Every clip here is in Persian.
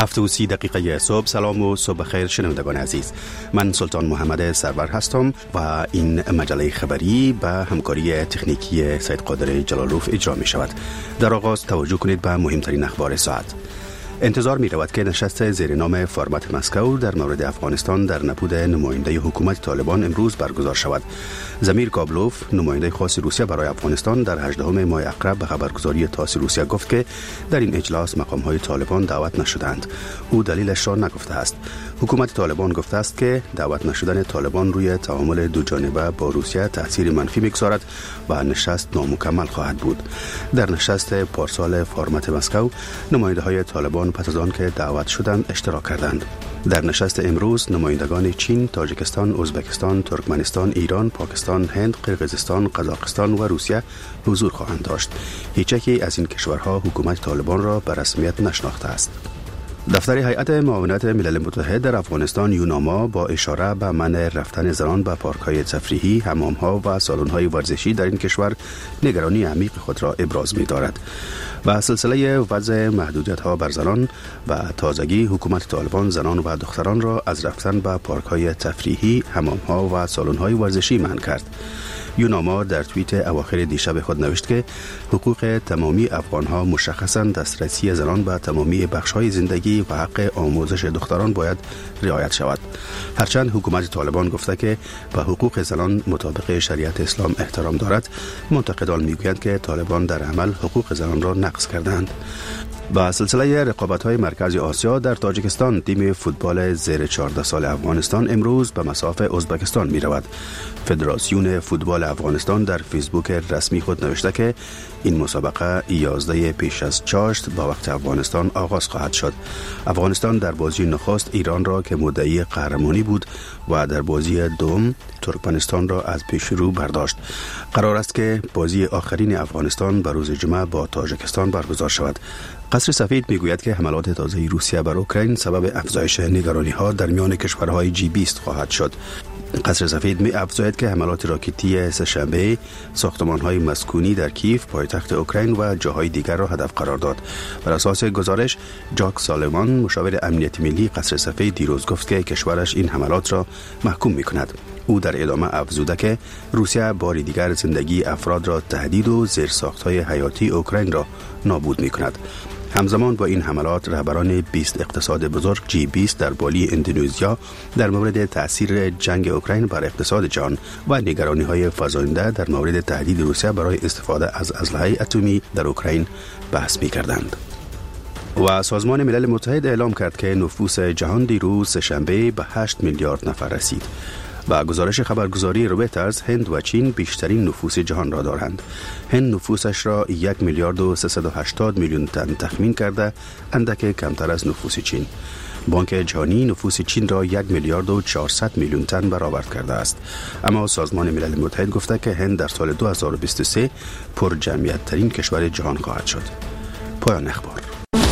7:30 صبح. سلام و صبح خیر شنوندگان عزیز. من سلطان محمد سرور هستم و این مجله خبری به همکاری تکنیکی سید قادر جلالوف اجرا می شود. در آغاز توجه کنید به مهمترین اخبار ساعت. انتظار می رود که نشست زیر نام فرمت مسکو در مورد افغانستان در نبود نماینده حکومت طالبان امروز برگزار شود. زمیر کابلوف، نماینده خاص روسیه برای افغانستان، در 18 ماه عقرب به خبرگزاری تاس روسیه گفت که در این اجلاس مقام‌های طالبان دعوت نشدند. او دلیلش را نگفته است. حکومت طالبان گفته است که دعوت نشدن طالبان روی تعامل دو جانبه با روسیه تأثیر منفی می‌گذارد و نشست نامکمل خواهد بود. در نشست پارسال فرمت مسکو، نماینده‌های طالبان پس از آن که دعوت شدند اشتراک کردند. در نشست امروز نمایندگان چین، تاجیکستان، ازبکستان، ترکمنستان، ایران، پاکستان، هند، قرقیزستان، قزاقستان و روسیه حضور خواهند داشت. هیچ یکی از این کشورها حکومت طالبان را به رسمیت نشناخته است. دفتر هیئت معاونت ملل متحد در افغانستان یوناما با اشاره به منع رفتن زنان به پارک‌های تفریحی، حمام‌ها و سالن‌های ورزشی در این کشور نگرانی عمیق خود را ابراز می‌دارد. و سلسله وضع محدودیت‌ها بر زنان و تازگی حکومت طالبان زنان و دختران را از رفتن به پارک‌های تفریحی، حمام‌ها و سالن‌های ورزشی منع کرد. یوناما در توییت اواخر دیشب خود نوشت که حقوق تمامی افغان‌ها مشخصاً دسترسی زنان به تمامی بخش‌های زندگی و حق آموزش دختران باید رعایت شود. هرچند حکومت طالبان گفته که به حقوق زنان مطابق شریعت اسلام احترام دارد، منتقدان میگویند که طالبان در عمل حقوق زنان را نقض کردند. و سلسله رقابت‌های مرکز آسیا در تاجیکستان، تیم فوتبال زیر 14 سال افغانستان امروز به مصاف ازبکستان می‌رود. فدراسیون فوتبال افغانستان در فیسبوک رسمی خود نوشته که این مسابقه 11 پیش از چاشت با وقت افغانستان آغاز خواهد شد. افغانستان در بازی نخست ایران را که مدعی قهرمانی بود و در بازی دوم ترکمنستان را از پیش رو برداشت. قرار است که بازی آخرین افغانستان به روز جمعه با تاجیکستان برگزار شود. قصر سفید میگوید که حملات تازه روسیه بر اوکراین سبب افزایش نگرانی‌ها در میان کشورهای G20 خواهد شد. قصر سفید می افزاید که حملات راکتی سه‌شنبه ساختمان‌های مسکونی در کیف، پایتخت اوکراین و جاهای دیگر را هدف قرار داد. بر اساس گزارش، جاک سالیوان، مشاور امنیت ملی قصر سفید، دیروز گفت که کشورش این حملات را محکوم می‌کند. او در ادامه افزوده که روسیه بار دیگر زندگی افراد را تهدید و زیرساخت‌های حیاتی اوکراین را نابود می‌کند. همزمان با این حملات، رهبران 20 اقتصاد بزرگ G20 در بالی اندونزیا در مورد تأثیر جنگ اوکراین بر اقتصاد جهان و نگرانی‌های فزاینده در مورد تهدید روسیه برای استفاده از اسلحه اتمی در اوکراین بحث می‌کردند. و سازمان ملل متحد اعلام کرد که نفوس جهان دیروز سه‌شنبه به 8 میلیارد نفر رسید. با گزارش خبرگزاری رویترز، هند و چین بیشترین نفوس جهان را دارند. هند نفوسش را 1 میلیارد و 380 میلیون تن تخمین کرده، اندک کمتر از نفوس چین. بانک جهانی نفوس چین را 1 میلیارد و 400 میلیون تن برآورد کرده است. اما سازمان ملل متحد گفته که هند در سال 2023 پر جمعیت ترین کشور جهان خواهد شد. پایان اخبار.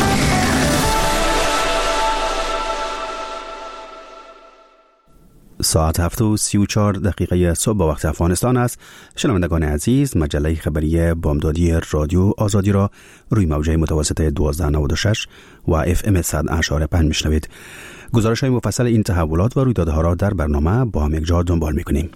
ساعت 7:34 صبح با وقت افغانستان است. شنوندگان عزیز، مجله خبری بامدادی رادیو آزادی را روی موجه متوسط 1296 و FM 100.5 میشنوید. گزارش های مفصل این تحولات و رویدادها را در برنامه با هم یک جا دنبال میکنیم.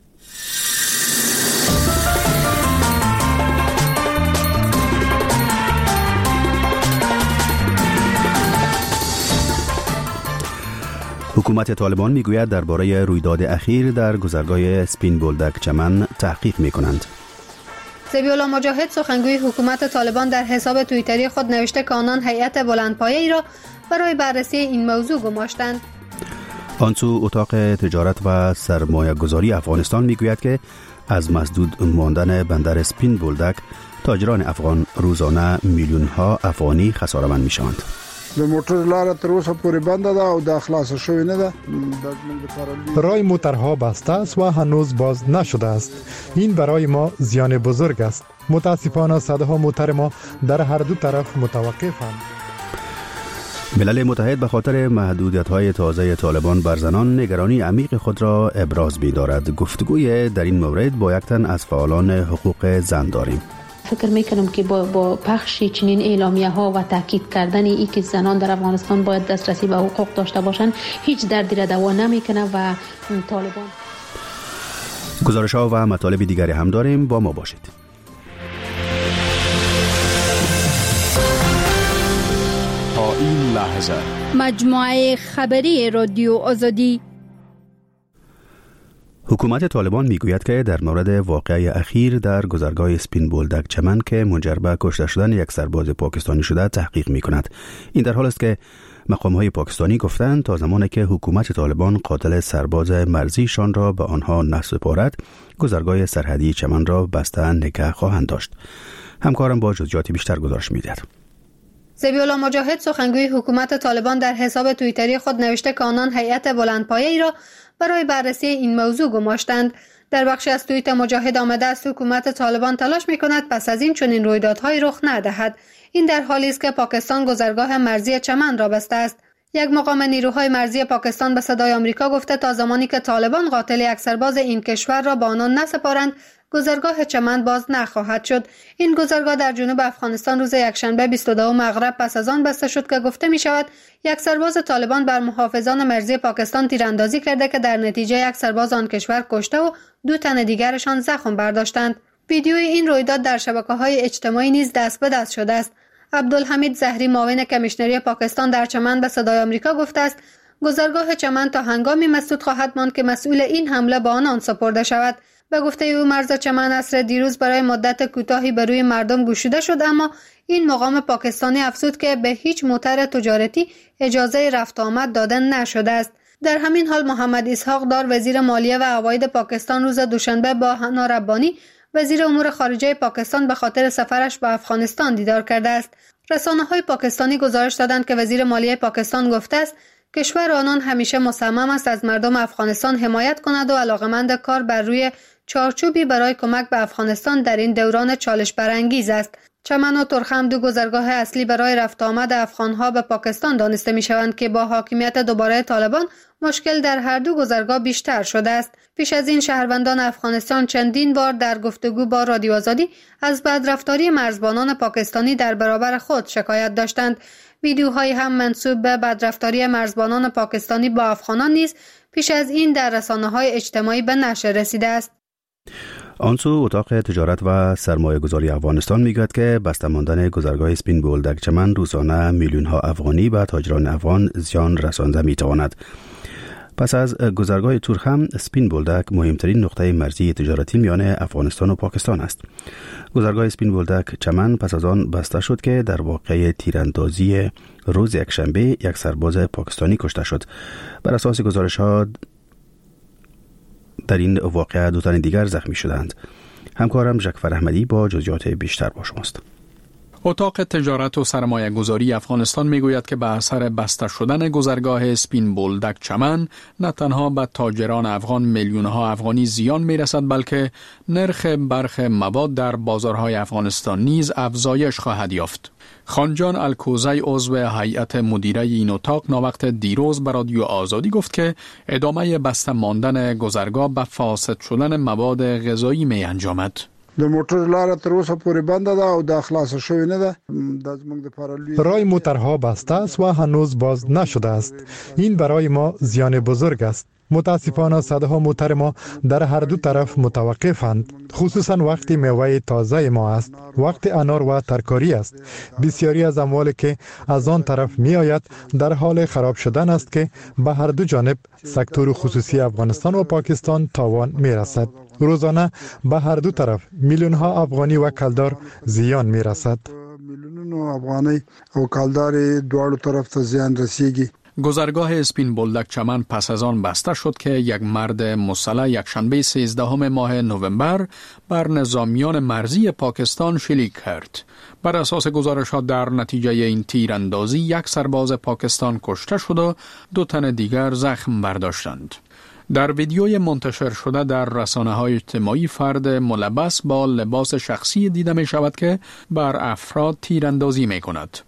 حکومت طالبان میگوید درباره رویداد اخیر در گذرگاه سپین بولدک چمن تحقیق میکنند. ذبیح الله مجاهد، سخنگوی حکومت طالبان، در حساب توییتری خود نوشته که آنان هیئت بلندپایه‌ای را برای بررسی این موضوع گماشتند. آنسو اتاق تجارت و سرمایه گذاری افغانستان میگوید که از مسدود ماندن بندر سپین بولدک تاجران افغان روزانه میلیون ها افغانی خساره‌مند میشوند. د موټر لاره تر اوسه پورې بنده ده او د خلاص شوی نه ده. رای موترها بسته است و هنوز باز نشده است. این برای ما زیان بزرگ است. متاسفانه صدها موتر ما در هر دو طرف متوقفند. ملل متحد به خاطر محدودیت‌های تازه طالبان بر زنان نگرانی عمیق خود را ابراز می‌دارد. گفتگوی در این مورد با یک تن از فعالان حقوق زن داریم. فکر میکنم که با پخش چنین اعلامیه ها و تاکید کردن ای که زنان در افغانستان باید دسترسی به حقوق داشته باشند هیچ دردی را دوا نمیکنه و طالبان. گزارش ها و مطالب دیگری هم داریم، با ما باشید. تا این لحظه مجموعه خبری رادیو آزادی. حکومت طالبان میگوید که در مورد واقعه اخیر در گذرگاه سپین بولدک چمن که منجر به کشته شدن یک سرباز پاکستانی شده تحقیق میکند. این در حالی است که مقام‌های پاکستانی گفتند تا زمانی که حکومت طالبان قاتل سرباز مرزیشان را به آنها نسپارد، گذرگاه سرحدی چمن را بسته نگه خواهند داشت. همکارم با جزئیات بیشتر گزارش می‌دهد. ذبیح الله مجاهد سخنگوی حکومت طالبان در حساب توییتری خود نوشته که آنان هیئت بلندپایه‌ای را برای بررسی این موضوع گماشتند. در بخشی از توییت مجاهد آمده است حکومت طالبان تلاش می‌کند پس از این چنین رویدادهای رخ ندهد. این در حالی است که پاکستان گذرگاه مرزی چمن را بسته است. یک مقام نیروهای مرزی پاکستان به صدای آمریکا گفته تا زمانی که طالبان قاتل یک سرباز این کشور را به آنان نسپارند، گذرگاه چمن باز نخواهد شد. این گذرگاه در جنوب افغانستان روز یکشنبه 22 مغرب پس از آن بسته شد که گفته می شود یک سرباز طالبان بر محافظان مرزی پاکستان تیراندازی کرده که در نتیجه یک سرباز آن کشور کشته و 2 تن دیگرشان زخم برداشتند. ویدیوی این رویداد در شبکه‌های اجتماعی نیز دست به دست شده است. عبدالحمید زهری معاون کمیشنری پاکستان در چمن به صدای آمریکا گفته است گذرگاه چمن تا هنگامی مسدود خواهد ماند که مسئول این حمله به آنان سپرده شود. به گفته او مرز چمن عصر دیروز برای مدت کوتاهی بر روی مردم گشوده شد، اما این مقام پاکستانی افزود که به هیچ موتر تجارتی اجازه رفت آمد داده نشده است. در همین حال محمد اسحاق دار وزیر مالیه و عواید پاکستان روز دوشنبه با حنا ربانی وزیر امور خارجه پاکستان به خاطر سفرش به افغانستان دیدار کرده است. رسانه‌های پاکستانی گزارش دادند که وزیر مالیه پاکستان گفته است کشور آنان همیشه مصمم است از مردم افغانستان حمایت کند و علاقمند کار بر روی چارچوبی برای کمک به افغانستان در این دوران چالش برانگیز است. چمن و ترخم 2 گذرگاه اصلی برای رفت آمد افغانها به پاکستان دانسته می شوند که با حاکمیت دوباره طالبان مشکل در هر 2 گذرگاه بیشتر شده است. پیش از این شهروندان افغانستان چندین بار در گفتگو با رادیو آزادی از بدرفتاری مرزبانان پاکستانی در برابر خود شکایت داشتند. ویدیوهایی هم منسوب به بدرفتاری مرزبانان پاکستانی با افغانان نیز پیش از این در رسانه‌های اجتماعی به نشر رسیده است. آنسو اتاق تجارت و سرمایه گذاری افغانستان میگوید که بسته ماندن گذرگاه سپین بولدک چمن روزانه میلیون‌ها افغانی و تاجران افغان زیان رسانده میتواند. پس از گذرگاه تورخم، سپین بولدک مهمترین نقطه مرزی تجارتی میان افغانستان و پاکستان است. گذرگاه سپین بولدک چمن پس از آن بسته شد که در واقع تیراندازی روز یکشنبه یک سرباز پاکستانی کشته شد. بر اساس گزارش‌ها در این واقعه 2 تن دیگر زخمی شدند. همکارم جعفر احمدی با جزئیات بیشتر با شماست. اتاق تجارت و سرمایه گذاری افغانستان میگوید که به اثر بسته شدن گذرگاه سپین بولدک چمن نه تنها به تاجران افغان میلیون‌ها افغانی زیان میرسد، بلکه نرخ برخی مواد در بازارهای افغانستان نیز افزایش خواهد یافت. خانجان الکوزی عضو هیئت مدیره این اتاق ناوقت دیروز به رادیو آزادی گفت که ادامه بسته ماندن گذرگاه به فاسد شدن مواد غذایی می انجامد. د موټر لاره تر اوسه پورې بنده ده او دا خلاص شوی نه ده. رای موترها بسته است و هنوز باز نشده است. این برای ما زیان بزرگ است. متاسفانه صدها موتر ما در هر 2 طرف متوقفند، خصوصا وقتی میوه تازه ما است، وقت انار و ترکاری است. بسیاری از اموالی که از آن طرف می آید در حال خراب شدن است که به هر 2 جانب سکتور خصوصی افغانستان و پاکستان تاوان می رسد. روزانه به هر 2 طرف میلیون‌ها افغانی و کلدار زیان می رسد. میلیون‌ها افغانی او کلدار دواړو طرف ته زیان رسیږي. گذرگاه سپین بولدک چمن پس از آن بسته شد که یک مرد مسلح یکشنبه 13 ماه نوامبر بر نظامیان مرزی پاکستان شلیک کرد. بر اساس گزارش‌ها در نتیجه این تیراندازی یک سرباز پاکستان کشته شد و 2 تن دیگر زخم برداشتند. در ویدیوی منتشر شده در رسانه‌های اجتماعی فرد ملبس با لباس شخصی دیده می شود که بر افراد تیراندازی می کند.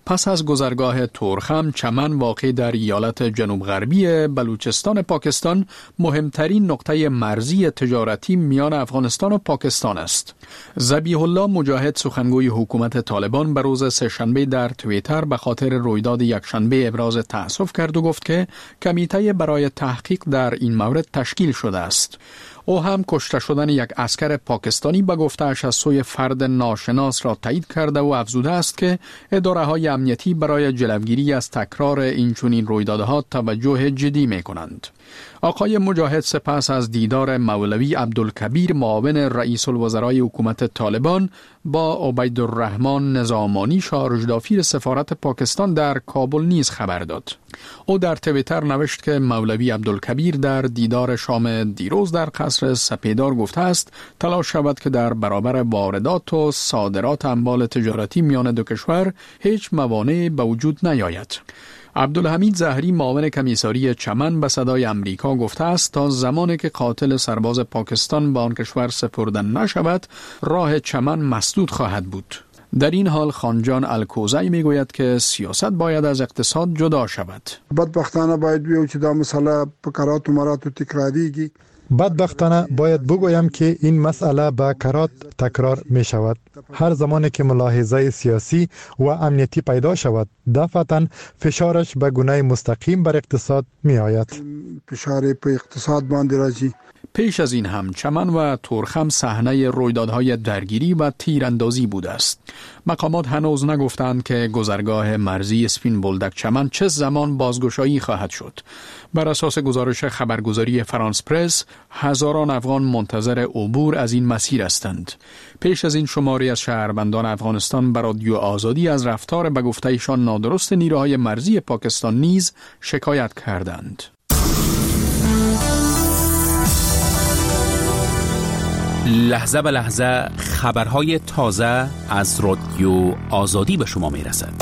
پس از گذرگاه تورخم، چمن واقع در ایالت جنوب غربی بلوچستان پاکستان مهمترین نقطه مرزی تجارتی میان افغانستان و پاکستان است. ذبیح الله مجاهد سخنگوی حکومت طالبان به روز سه‌شنبه در توییتر به خاطر رویداد یکشنبه ابراز تأسف کرد و گفت که کمیته برای تحقیق در این مورد تشکیل شده است. او هم کشته شدن یک عسکر پاکستانی به گفته‌اش از سوی فرد ناشناس را تایید کرده و افزوده است که اداره‌های امنیتی برای جلوگیری از تکرار اینچنین رویدادها توجه جدی می‌کنند. آقای مجاهد سپس از دیدار مولوی عبدالکبیر معاون رئیس الوزرای حکومت طالبان با عبیدالرحمن نظامانی شارژدافیر سفارت پاکستان در کابل نیز خبر داد. او در توییتر نوشت که مولوی عبدالکبیر در دیدار شام دیروز در قصر سپیدار گفته است تلاش شود که در برابر واردات و صادرات اموال تجارتی میان دو کشور هیچ موانعی به وجود نیاید. عبدالحمید زهری معاون کمیساری چمن به صدای امریکا گفته است تا زمانی که قاتل سرباز پاکستان به آن کشور سپرده نشود راه چمن مسدود خواهد بود. در این حال خانجان الکوزی میگوید که سیاست باید از اقتصاد جدا شود. بدبختانه باید بیو چې دا مسئله په کرات و مراتو تکراریږي. بدبختانه باید بگویم که این مسئله به کرات تکرار می شود. هر زمانی که ملاحظه سیاسی و امنیتی پیدا شود دفعتاً فشارش به گونه مستقیم بر اقتصاد می آید. فشار په اقتصاد باندې راځي. پیش از این هم چمن و تورخم صحنه رویدادهای درگیری و تیراندازی بوده است. مقامات هنوز نگفتند که گذرگاه مرزی سپین بولدک چمن چه زمان بازگشایی خواهد شد. بر اساس گزارش خبرگزاری فرانس پرس، هزاران افغان منتظر عبور از این مسیر هستند. پیش از این شماری از شهروندان افغانستان به رادیو آزادی از رفتار به گفته ایشان نادرست نیروهای مرزی پاکستان نیز شکایت کردند. لحظه به لحظه خبرهای تازه از رادیو آزادی به شما می رسد.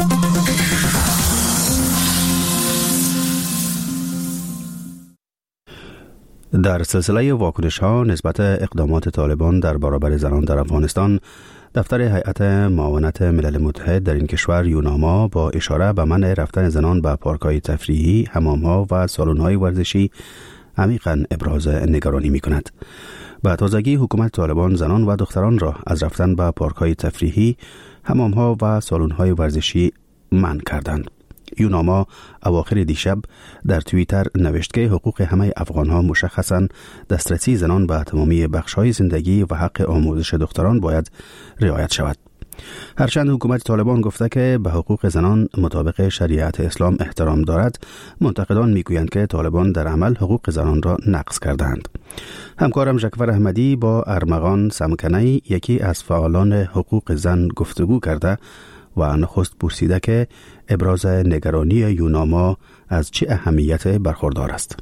در سلسله واکنش‌ها نسبت اقدامات طالبان در برابر زنان در افغانستان، دفتر هیئت معاونت ملل متحد در این کشور یوناما با اشاره به منع رفتن زنان به پارک‌های تفریحی، حمام‌ها و سالن‌های ورزشی عمیقاً ابراز نگرانی می‌کند. به تازگی حکومت طالبان زنان و دختران را از رفتن به پارک‌های تفریحی، حمام‌ها و سالن‌های ورزشی منع کردند. یوناما اواخر دیشب در توییتر نوشت که حقوق همه افغان‌ها مشخصاً دسترسی زنان به تمامی بخش‌های زندگی و حق آموزش دختران باید رعایت شود. هرچند حکومت طالبان گفته که به حقوق زنان مطابق شریعت اسلام احترام دارد، منتقدان میگویند که طالبان در عمل حقوق زنان را نقض کردند. همکارم ژکفر احمدی با ارمغان سمکنی، یکی از فعالان حقوق زن، گفتگو کرده و نخست پرسیده که ابراز نگرانی یوناما از چه اهمیت برخوردار است.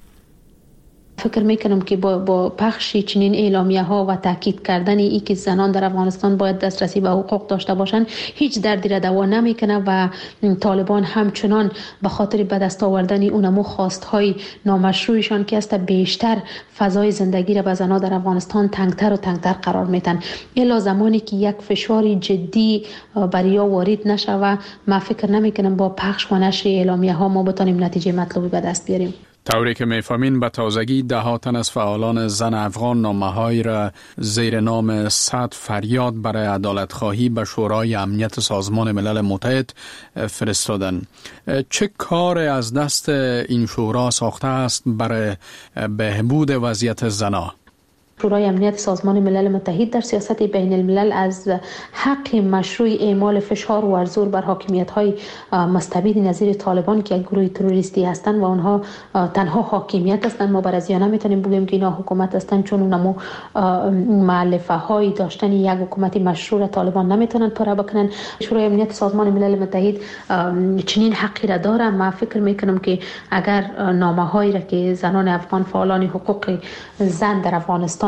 فکر میکنم که با پخش چنین اعلامیه ها و تاکید کردن ای که زنان در افغانستان باید دسترسی به حقوق داشته باشند هیچ دردی را دوا نمیکنه و طالبان همچنان به خاطر به دست آوردن اونمو خواستهای نامشروعشان که است بیشتر فضای زندگی را به زنان در افغانستان تنگتر و تنگتر قرار میدن. الا زمانی که یک فشار جدی بریا وارد نشه و ما فکر نمیکنم با پخش و نشر اعلامیه ها ما بتونیم نتیجه مطلوبی به دست بیاریم. طوری که میفهمین به تازگی ده تن از فعالان زن افغان نامه‌هایی را زیر نام 100 فریاد برای عدالت خواهی به شورای امنیت سازمان ملل متحد فرستادند. چه کار از دست این شورا ساخته است برای بهبود وضعیت زنان؟ شورای امنیت سازمان ملل متحد در سیاست بین الملل از حق مشروع اعمال فشار و زور بر حاکمیت‌های مستبد نظیر طالبان که یک گروه تروریستی هستند و آنها تنها حاکمیت هستند، ما برای نمیتونیم بگیم که اینا حکومت هستند، چون اونمو مؤلفه‌های داشتن یک حکومت مشروع طالبان نمیتونن پاره بکنن. شورای امنیت سازمان ملل متحد چنین حقی را داره. ما فکر میکنم که اگر نامه‌هایی را که زنان افغان فعالان حقوق زن در افغانستان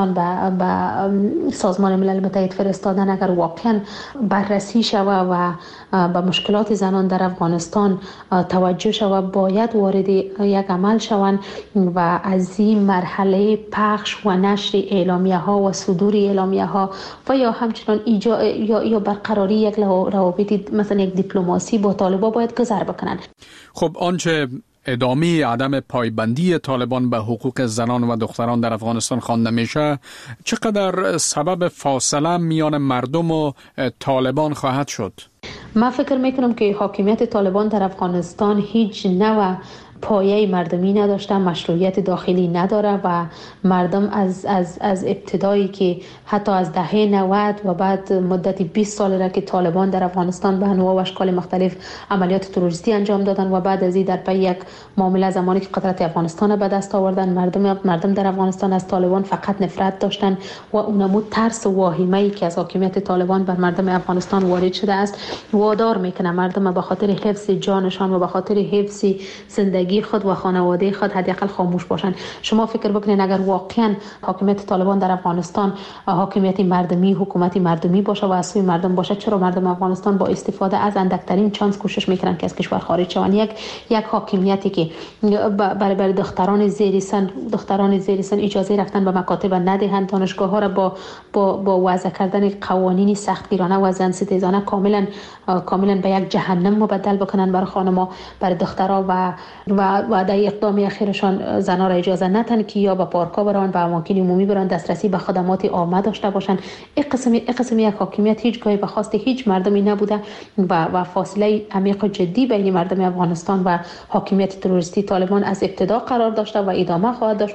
افغانستان به سازمان ملل متحد فرستادن اگر واقعا بررسی شود و به مشکلات زنان در افغانستان توجه شود، باید وارد یک عمل شوند و از این مرحله پخش و نشر اعلامیه ها و صدور اعلامیه ها و یا همچنان یا برقراری یک روابط مثلا یک دیپلماسی با طالبان باید گذر بکنند. خب آنچه ادامه عدم پایبندی طالبان به حقوق زنان و دختران در افغانستان خوانده میشه، چقدر سبب فاصله میان مردم و طالبان خواهد شد؟ من فکر میکنم که حاکمیت طالبان در افغانستان هیچ نوع پایه مردمی نداشته، مشروعیت داخلی نداره و مردم از ابتدایی که حتی از دهه 90 و بعد مدت 20 سال را که طالبان در افغانستان به انواع و اشکال مختلف عملیات تروریستی انجام دادن و بعد از این در پی یک معامله زمانی که قدرت افغانستان به دست آوردن، مردم در افغانستان از طالبان فقط نفرت داشتن و اونمو ترس و واهمه‌ای که از حاکمیت طالبان بر مردم افغانستان وارد شده است وادار میکنه مردم به خاطر حفظ جانشان و به خاطر حفظ زندگی خود و خانواده خود حداقل خاموش باشند. شما فکر بکنین اگر واقعا حاکمیت طالبان در افغانستان حاکمیت مردمی، حکومت مردمی باشه و از سوی مردم باشه، چرا مردم افغانستان با استفاده از اندکترین چانس کوشش میکنن که از کشور خارج شوند؟ یک حاکمیتی که برای دختران زیر سن اجازه رفتن به مکاتب ندهند، دانشگاه ها را با وضع کردن قوانین سختگیرانه و زن ستیزانه کاملا به یک جهنم مبدل بکنن برای خانم‌ها، برای دخترها و در اقدام اخیرشان زنها را اجازه ندن که یا به پارک‌ها برن، به اماکن عمومی برن، دسترسی به خدمات عامه داشته باشن. این قسم یک حاکمیت هیچگاهی به خواست هیچ مردمی نبوده و فاصله عمیق و جدی بین مردم افغانستان و حاکمیت تروریستی طالبان از ابتدا قرار داشته و ادامه خواهد داشت.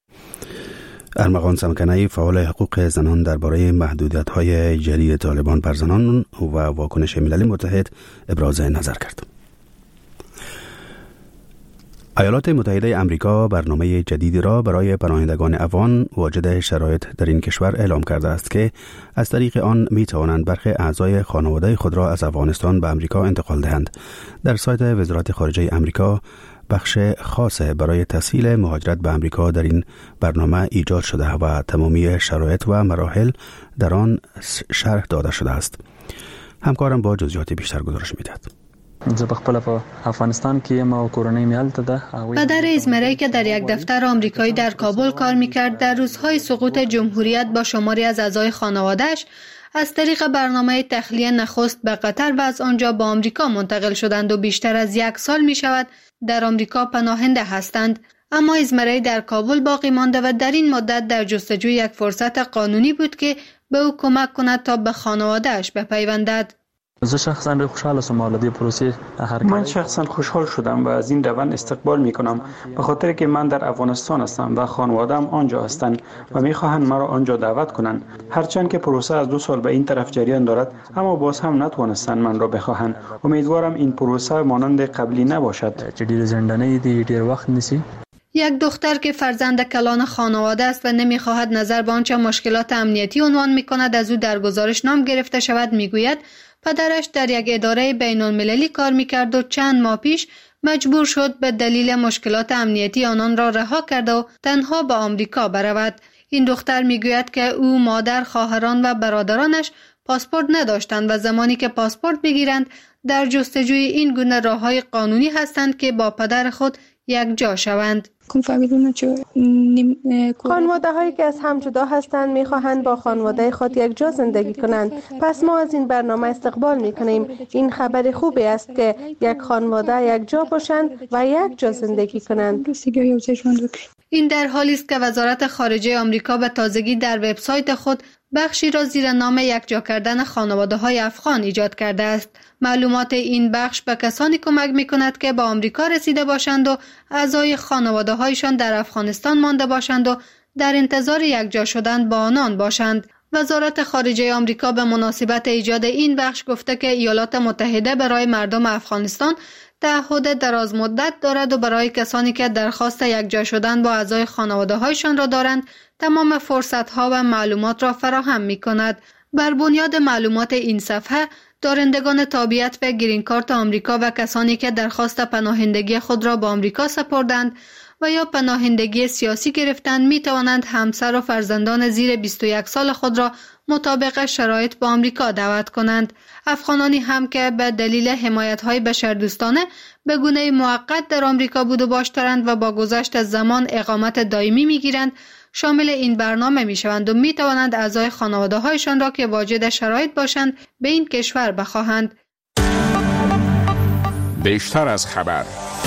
ارمغان سمکنی، فعال حقوق زنان، درباره محدودیت‌های جدید طالبان بر زنان و واکنش ملل متحد ابراز نظر کرد. ایالات متحده آمریکا برنامه جدیدی را برای پناهندگان افغان واجد شرایط در این کشور اعلام کرده است که از طریق آن می توانند برخی اعضای خانواده خود را از افغانستان به آمریکا انتقال دهند. در سایت وزارت خارجه آمریکا بخش خاص برای تسهیل مهاجرت به آمریکا در این برنامه ایجاد شده و تمامی شرایط و مراحل در آن شرح داده شده است. همکارم با جزئیات بیشتر گزارش می‌دهد. افغانستان کې ما کورنۍ میالت ده. پدر ازمرایی که در یک دفتر آمریکایی در کابل کار میکرد، در روزهای سقوط جمهوریت با شماری از اعضای خانواده‌اش از طریق برنامه تخلیه نخست به قطر و از آنجا به آمریکا منتقل شدند و بیشتر از 1 سال می شود در آمریکا پناهنده هستند. اما ازمرایی در کابل باقی مانده و در این مدت در جستجوی یک فرصت قانونی بود که به او کمک کند تا به خانواده‌اش بپیوندد. من شخصا خوشحال شدم و از این روند استقبال می کنم، به خاطر که من در افغانستان هستم و خانواده‌ام آنجا هستند و می خواهند مرا آنجا دعوت کنند. هرچند که پروسه از 2 سال به این طرف جریان دارد، اما باز هم نتوانستند من را بخواهند. امیدوارم این پروسه مانند قبلی نباشد. یک دختر که فرزند کلان خانواده است و نمی‌خواهد نظر به آنچه مشکلات امنیتی عنوان می‌کند از او در گزارش نام گرفته شود، می‌گوید پدرش در یک اداره بین‌المللی کار می‌کرد و چند ماه پیش مجبور شد به دلیل مشکلات امنیتی آنان را رها کرده و تنها به آمریکا برود. این دختر می‌گوید که او، مادر، خواهران و برادرانش پاسپورت نداشتند و زمانی که پاسپورت می‌گیرند در جستجوی این گونه راه‌های قانونی هستند که با پدر خود یک جا شوند. خانواده هایی که از هم جدا هستند می خواهند با خانواده خود یک جا زندگی کنند. پس ما از این برنامه استقبال می کنیم. این خبر خوبی است که یک خانواده یک جا باشند و یک جا زندگی کنند. این در حالی است که وزارت خارجه آمریکا به تازگی در وبسایت خود بخشی را زیر نام یکجا کردن خانواده‌های افغان ایجاد کرده است. معلومات این بخش به کسانی کمک می‌کند که به آمریکا رسیده باشند و اعضای خانواده‌هایشان در افغانستان مانده باشند و در انتظار یکجا شدن با آنان باشند. وزارت خارجه آمریکا به مناسبت ایجاد این بخش گفته که ایالات متحده برای مردم افغانستان تعهد دراز مدت دارد و برای کسانی که درخواست یکجا شدن با اعضای خانواده‌هایشان را دارند تمام فرصت‌ها و معلومات را فراهم می‌کند. بر بنیاد معلومات این صفحه، دارندگان تابعیت به گرین کارت آمریکا و کسانی که درخواست پناهندگی خود را با آمریکا سپردند و یا پناهندگی سیاسی گرفتند می توانند همسر و فرزندان زیر 21 سال خود را مطابق شرایط با آمریکا دعوت کنند. افغانانی هم که به دلیل حمایت‌های بشردوستانه به گونه موقت در آمریکا بود و باش دارند و با گذشت از زمان اقامت دائمی می‌گیرند شامل این برنامه می‌شوند و می‌توانند اعضای خانواده‌هایشان را که واجد شرایط باشند به این کشور بخواهند. بیشتر از خبر.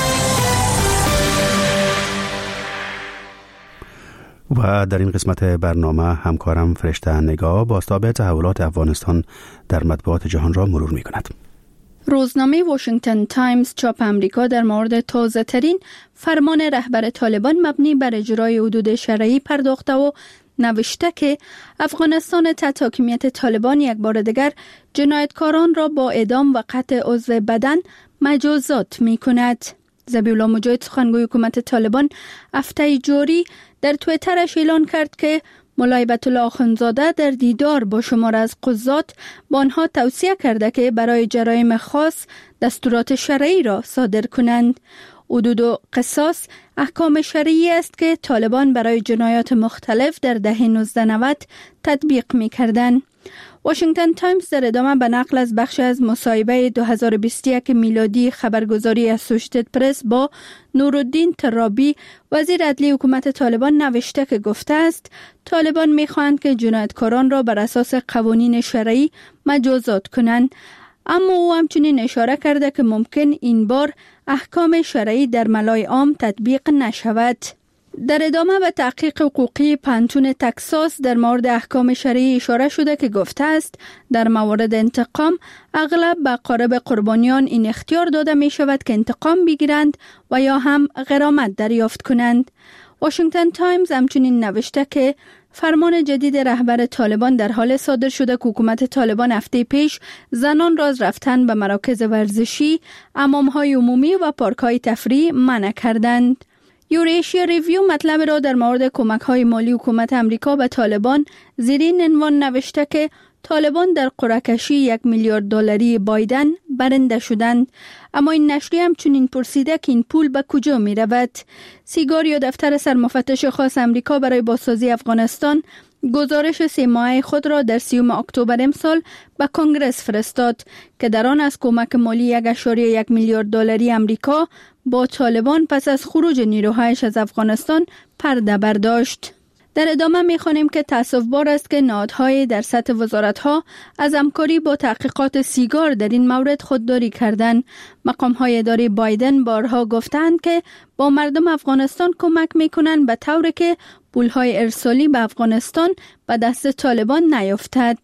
و در این قسمت برنامه همکارم فرشته نگاه بازتاب تحولات افغانستان در مطبوعات جهان را مرور می کند. روزنامه واشنگتن تایمز چاپ آمریکا در مورد تازه ترین فرمان رهبر طالبان مبنی بر اجرای حدود شرعی پرداخته و نوشته که افغانستان تحت حاکمیت طالبان یک بار دیگر جنایتکاران را با اعدام و قطع عضو بدن مجازات می کند. ذبیحالله مجاهد سخنگوی حکومت طالبان هفته جاری در توییترش اعلان کرد که مولای هیبت الله آخوندزاده در دیدار با شمار از قضات با آنها توصیه کرده که برای جرایم خاص دستورات شرعی را صادر کنند. حدود و قصاص احکام شرعی است که طالبان برای جنایات مختلف در دهه 1990 تطبیق می کردند. واشنگتن تایمز در ادامه به نقل از بخش از مصاحبه 2021 میلادی خبرگزاری اسوشیتد پرس با نورالدین ترابی وزیر عدلی حکومت طالبان نوشته که گفته است طالبان می‌خواهند که جنایتکاران را بر اساس قوانین شرعی مجازات کنند، اما او همچنین اشاره کرده که ممکن این بار احکام شرعی در ملای عام تطبیق نشود. در ادامه به تحقیق حقوقی پانتون تکساس در مورد احکام شرعی اشاره شده که گفته است در موارد انتقام اغلب به اقارب قربانیان این اختیار داده می شود که انتقام بگیرند و یا هم غرامت دریافت کنند. واشنگتن تایمز همچنین نوشته که فرمان جدید رهبر طالبان در حال صادر شده که حکومت طالبان هفته پیش زنان را از رفتن به مراکز ورزشی، حمام‌های عمومی و پارک‌های تفریحی منع کردند. یوریشیا ریویو مطلب را در مورد کمک‌های مالی حکومت امریکا به طالبان زیر این عنوان نوشته که طالبان در قرعه‌کشی 1 میلیارد دلاری بایدن برنده شدند، اما این نشریه همچنین پرسیده که این پول به کجا می رود. سیگار یا دفتر سرمفتش خاص امریکا برای بازسازی افغانستان گزارش 3 ماهه خود را در 30 اکتبر امسال به کنگرس فرستاد که در آن از کمک مالی 1.1 میلیارد دلاری امریکا با طالبان پس از خروج نیروهایش از افغانستان پرده برداشت. در ادامه می‌خوانیم که تأسف‌بار است که نهادهای در سطح وزارت‌ها از همکاری با تحقیقات سیگار در این مورد خودداری کردند. مقام‌های اداره بایدن بارها گفتند که با مردم افغانستان کمک می‌کنند به طوری که پول‌های ارسالی به افغانستان به دست طالبان نیفتد.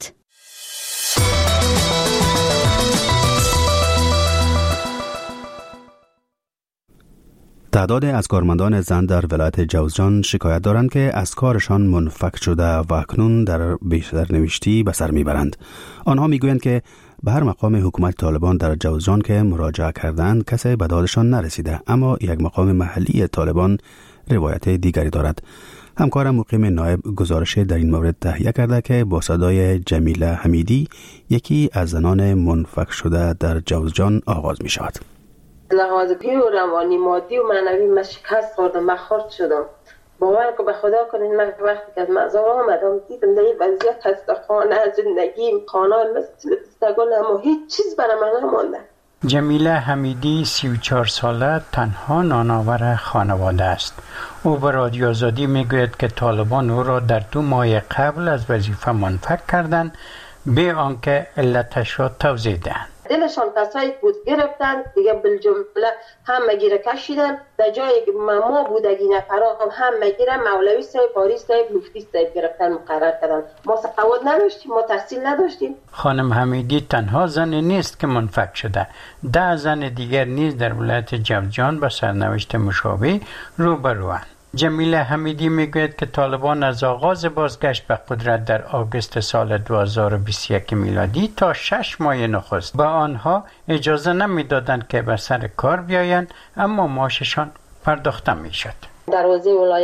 تعداد از کارمندان زن در ولایت جوزجان شکایت دارند که از کارشان منفک شده و اکنون در بی‌سرنوشتی به سر میبرند. آنها میگویند که به هر مقام حکومت طالبان در جوزجان که مراجعه کردند کسی به دادشان نرسیده، اما یک مقام محلی طالبان روایت دیگری دارد. همکارم مقیم نایب گزارش در این مورد تهیه کرده که با صدای جمیله حمیدی یکی از زنان منفک شده در جوزجان آغاز می شود. لحاظ روانی مادی و معنوی من شکست خوردم، من خرد شدم. باور که به خدا کنین من وقتی که از مزار آمدم دیدم در این وضعیت هست خانه زندگیم خانه مثل استگل، اما هیچ چیز برای من نمانده. جمیله حمیدی 34 ساله تنها نانآور خانواده است. او به رادیو آزادی میگوید که طالبان او را در 2 ماه قبل از وظیفه منفک کردند به آنکه علتش را توضیح دهند. دلشان کسایی بود گرفتن دیگه بالجمله همه گیره کشیدن در جایی که ما بودگی نفران همه گیره مولوی صاحب، پاریس صاحب، مفتی صاحب گرفتن مقرر کردن. ما سواد نداشتیم، ما تحصیل نداشتیم. خانم حمیدی تنها زن نیست که منفک شده. 10 زن دیگر نیز در ولایت جوزجان با سرنوشت مشابه روبروند. جمیله حمیدی میگوید که طالبان از آغاز بازگشت به قدرت در آگوست سال 2021 میلادی تا 6 ماه نخست با آنها اجازه نمیدادند که به سر کار بیایند، اما معاششان پرداخته میشد. دروازه ولایت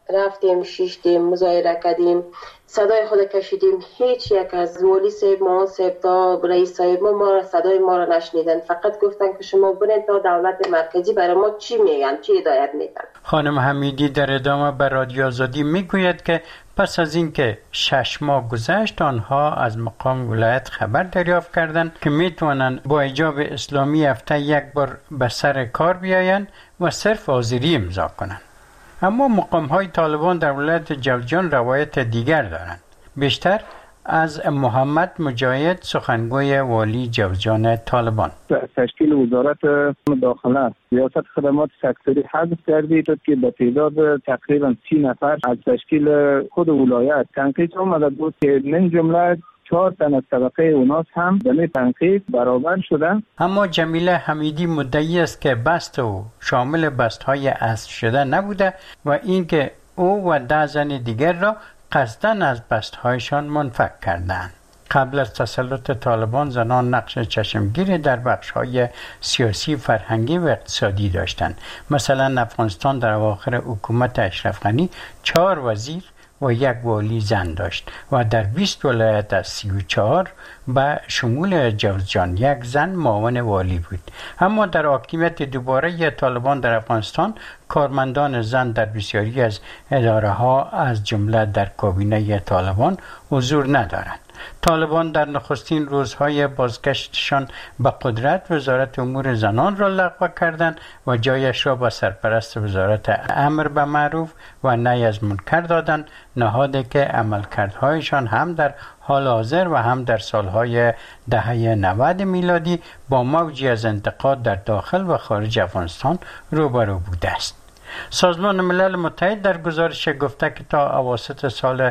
رفتیم شیشتیم مظاهره کردیم صدای خود کشیدیم هیچ یک از والی صاحب معاون صاحب تا رئیس صاحب ما صدای ما را نشنیدن فقط گفتن که شما برین تا دولت مرکزی برای ما چی میگن چی هدایت میکنن. خانم حمیدی در ادامه به رادیو آزادی میگوید که پس از اینکه 6 ماه گذشت آنها از مقام ولایت خبر دریافت کردند که میتونن با حجاب اسلامی هفته یک بار به سر کار بیاین و صرف حاضری امضا کنن. اما مقام های طالبان در ولایت جوزجان روایت دیگر دارند. بیشتر از محمد مجاهد سخنگوی والی جوزجان طالبان. تشکیل وزارت داخله ریاست خدمات سکتوری حذف کردید که به تعداد تقریبا 30 نفر از تشکیل خود ولایت تنقیح آمده بود که من جمله 4 تن از طبقه اوناس هم به تنقیح برابر شدن. اما جمیله حمیدی مدعی است که بست او شامل بست های اصل شده نبوده و اینکه او و 10 زن دیگر را قصدن از بستهایشان منفک کردند. قبل از تسلط طالبان زنان نقش چشمگیری در بخش‌های سیاسی، فرهنگی و اقتصادی داشتند. مثلا افغانستان در اواخر حکومت اشرف غنی 4 وزیر و 1 والی زن داشت و در 20 ولایت از 34 به شمول جوزجان 1 زن معاون والی بود. اما در حاکمیت دوباره طالبان در افغانستان کارمندان زن در بسیاری از اداره ها از جمله در کابینه طالبان حضور ندارند. طالبان در نخستین روزهای بازگشتشان به قدرت وزارت امور زنان را لغو کردند و جایش را به سرپرست وزارت امر به معروف و نهی از منکر دادند، نهادی که عملکردهایشان هم در حال حاضر و هم در سالهای دهه 90 میلادی با موجی از انتقاد در داخل و خارج افغانستان روبرو بوده است. سازمان ملل متحد در گزارش گفته که تا اواسط سال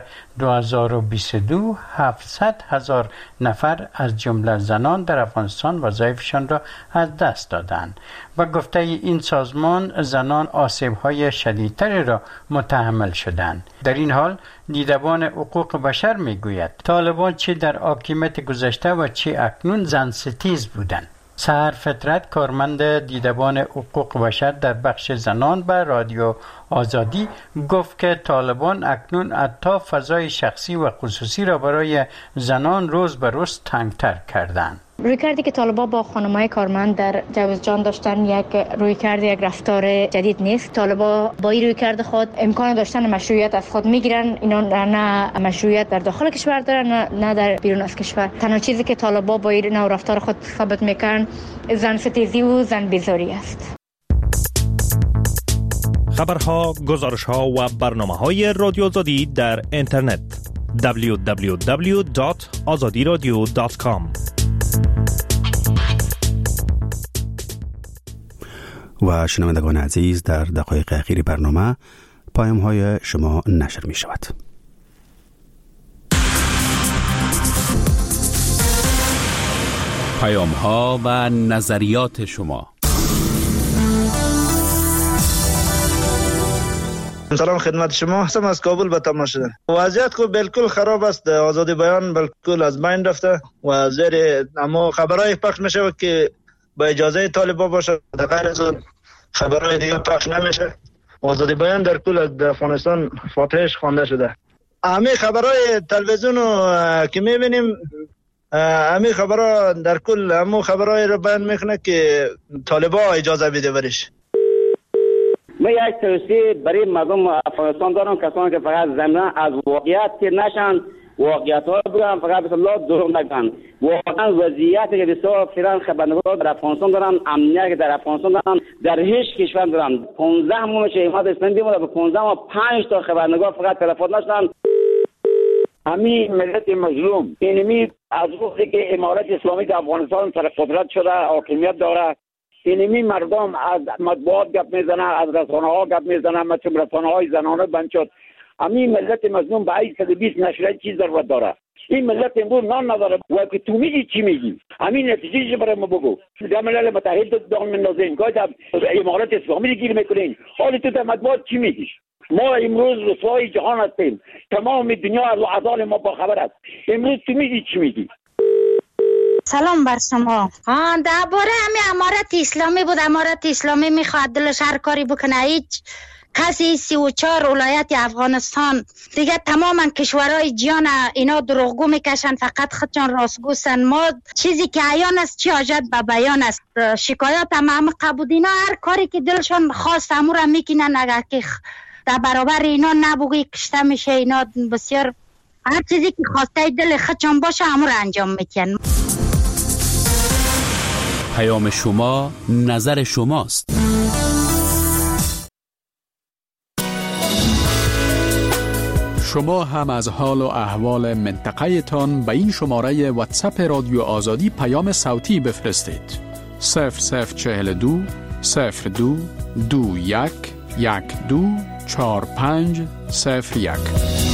2022 700,000 نفر از جمله زنان در افغانستان وظایفشان را از دست دادند و گفته این سازمان زنان آسیب‌های شدیدتری را متحمل شدند. در این حال دیدبان حقوق بشر میگوید طالبان چه در حاکمیت گذشته و چه اکنون زن ستیز بودند. سحر فطرت کارمند دیدبان حقوق بشر در بخش زنان به رادیو آزادی گفت که طالبان اکنون حتی فضای شخصی و خصوصی را برای زنان روز به روز تنگتر کردند. رویکردی که طالبان با خانم‌های کارمند در جوزجان داشتن یک رویکرد یک رفتار جدید نیست. طالبان با این رویکرد خود امکان داشتن مشروعیت از خود میگیرن. اینا نه مشروعیت در داخل کشور دارن نه در بیرون از کشور. تنها چیزی که طالبان با این نوع رفتار خود ثابت میکنن زن ستیزی و زن بیزاری است. خبرها، گزارش‌ها و برنامه‌های رادیو آزادی در اینترنت www.azadiradio.com. و شنوندگان عزیز در دقایق اخیر برنامه پیام‌های شما نشر می شود. پیام‌ها و نظریات شما. سلام خدمت شما، هستم از کابل به تماس شدن. وضعیت کو بالکل خراب است، آزادی بیان بالکل از بین رفته و زیر اما خبرای پخش میشه که با اجازه طالبان باشه، در غیر از خبرای دیگه پخش نمیشه. آزادی بیان در کل افغانستان فاتحش خوانده شده. همه خبرای تلویزیون که میبینیم همه خبرها در کل همه خبرای رو بیان میکنه که طالبان اجازه بده برش. من یک توصیه برای مردم افغانستان دارم، کسانی که فقط ضمن از واقعیت نشن، واقعیت ها بگن، فقط بسم الله دروغ نگن. واقعا وضعیتی که بسیار فعلا خبرنگار در افغانستان دارن، امنیتی که در افغانستان دارن، در هیچ کشور دارن. 15 ماه میشه امارات اسلامی بیمونه، به 15 ماه 5 تا خبرنگار فقط تلفن نشدن. همین ملت مظلوم اینمی از وقتی که امارات اسلامی در افغانستان سر قدرت شده، حاکمیت داره، اینمی مردم از مطبوعات گپ میزنن، از رسانه ها گپ میزنن، مثل رسانه های زنانه بند شد. همین ملت مظلوم به 120 نشریه چیز ضرورت داره. این ملت امروز نان نداره و که تو میگی چی میگی؟ همین نتیجهش برای ما بگو. در ملل متحد دام مندازین که در امارات اسلامی گیر میکنین، حالا تو در مطبوعات چی میگی؟ ما امروز رسوای جهان هستیم، تمام دنیا از اعضای ما با خبر است. امروز تو میگی چی میگی؟ سلام بر شما. درباره همین امارت اسلامی بود. امارت اسلامی میخواد دلش هر کاری بکنه، هیچ کسی 34 ولایت افغانستان دیگه تماما کشورهای جهان اینا دروغگو میکشن، فقط خودشان راستگوستن. ما چیزی که عیان است چی حاجت به بیان است. شکایت هم قبودینا هر کاری که دلشان خواست امور میکنن، اگر که در برابر اینا نبوگی کشته میشه. اینا بسیار هر چیزی که خواسته دل خودشان باشه امور انجام میکنن. پیام شما نظر شماست. شما هم از حال و احوال منطقه تان به این شماره واتساپ رادیو آزادی پیام صوتی بفرستید. 0042 02 21 12 45 01.